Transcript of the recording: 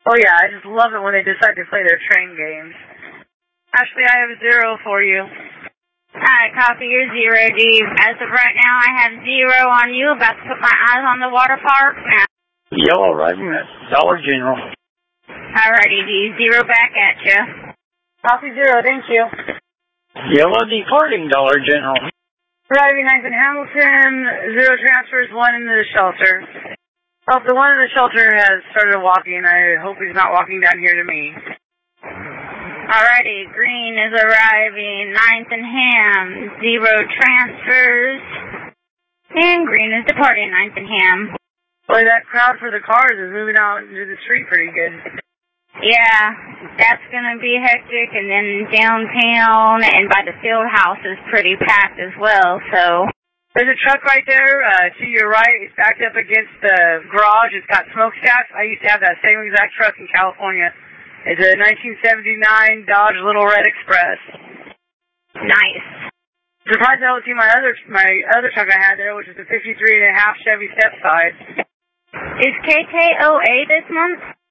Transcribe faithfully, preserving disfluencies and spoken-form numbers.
Oh yeah, I just love it when they decide to play their train games. Ashley, I have a zero for you. Alright, copy your zero, D. As of right now, I have zero on you. About to put my eyes on the water park now. Yellow, right? Dollar General. Alrighty, D. Zero back at you. Copy zero, thank you. Yellow departing Dollar General. Arriving ninth in Hamilton, zero transfers, one in the shelter. Oh, if the one in the shelter has started walking, I hope he's not walking down here to me. Alrighty, green is arriving, ninth and Ham, zero transfers, and green is departing, ninth and Ham. Boy, that crowd for the cars is moving out into the street pretty good. Yeah, that's gonna be hectic, and then downtown and by the field house is pretty packed as well, so. There's a truck right there, uh, to your right, it's backed up against the garage, it's got smokestacks. I used to have that same exact truck in California. It's a nineteen seventy-nine Dodge Little Red Express. Nice. Surprised I don't see my other my other truck I had there, which is a fifty-three and a half Chevy Stepside. Is K K O A this month?